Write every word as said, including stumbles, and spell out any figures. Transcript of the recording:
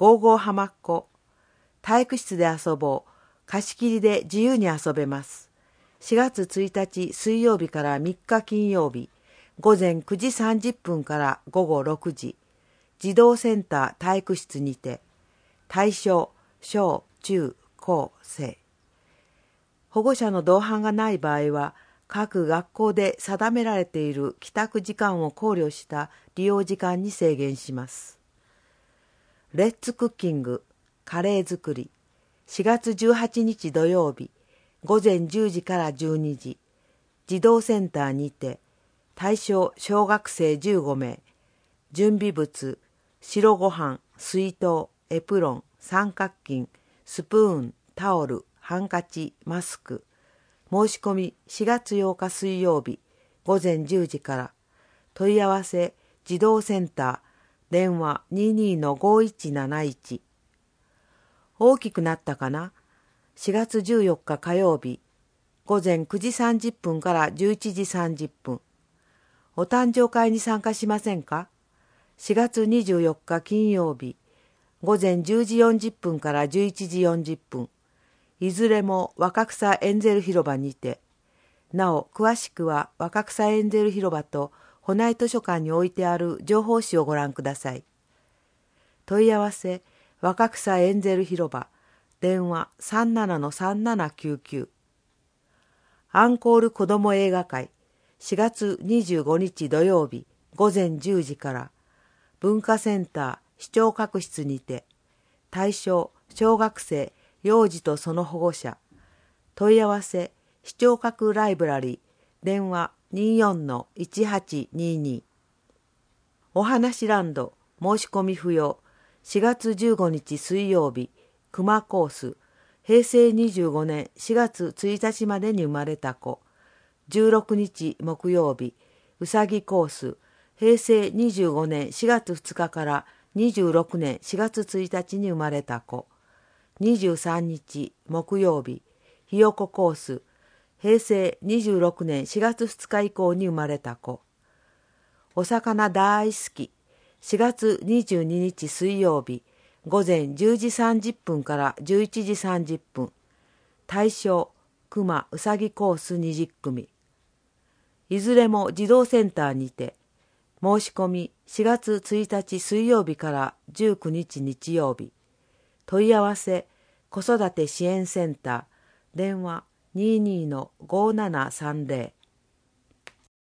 ゴーゴー浜っ子、体育室で遊ぼう、貸し切りで自由に遊べます。しがつついたち水曜日からみっか金曜日、ごぜんくじさんじゅっぷんからごごろくじ、児童センター体育室にて、対象、小、中、高生。保護者の同伴がない場合は、各学校で定められている帰宅時間を考慮した利用時間に制限します。レッツクッキング、カレー作り、しがつじゅうはちにち土曜日、ごぜんじゅうじからじゅうにじ、児童センターにて、対象小学生じゅうごめい、準備物、白ご飯、水筒、エプロン、三角巾、スプーン、タオル、ハンカチ、マスク。申し込みしがつようか水曜日、ごぜんじゅうじから。問い合わせ、児童センター、電話 にじゅうにのごいちなないち。大きくなったかな？しがつじゅうよっか火曜日、ごぜんくじさんじゅっぷんからじゅういちじさんじゅっぷん。お誕生会に参加しませんか？しがつにじゅうよっか金曜日、ごぜんじゅうじよんじゅっぷんからじゅういちじよんじゅっぷん。いずれも若草エンゼル広場にて。なお、詳しくは若草エンゼル広場と保内図書館に置いてある情報誌をご覧ください。問い合わせ、若草エンゼル広場、電話 さんじゅうななのさんじゅうななきゅうきゅう。アンコール子ども映画会、しがつにじゅうごにち土曜日、ごぜんじゅうじから、文化センター視聴覚室にて、対象小学生、幼児とその保護者。問い合わせ、視聴覚ライブラリー、電話 にじゅうよんのいちはちにに。おはなしランド、申し込み不要。しがつじゅうごにち水曜日、熊コース、へいせいにじゅうごねんしがつついたちまでに生まれた子。じゅうろくにち木曜日、うさぎコース、へいせいにじゅうごねんしがつふつかからにじゅうろくねんしがつついたちに生まれた子。にじゅうさんにち木曜日、ひよこコース、へいせいにじゅうろくねんしがつふつか以降に生まれた子。お魚大好き、しがつにじゅうににち水曜日、ごぜんじゅうじさんじゅっぷんからじゅういちじさんじゅっぷん。対象、熊うさぎコースにじゅっくみ。いずれも児童センターにて、申し込みしがつついたち水曜日からじゅうくにち日曜日。問い合わせ、子育て支援センター、電話 にじゅうにのごーななさんぜろ。